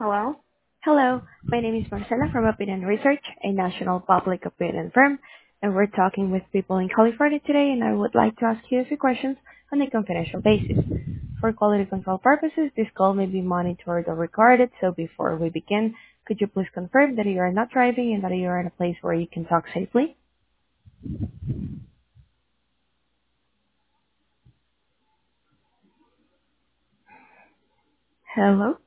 Hello? Hello, my name is Marcela from Opinion Research, a national public opinion firm, and we're talking with people in California today, and I would like to ask you a few questions on a confidential basis. For quality control purposes, this call may be monitored or recorded, so before we begin, could you please confirm that you are not driving and that you are in a place where you can talk safely? Hello?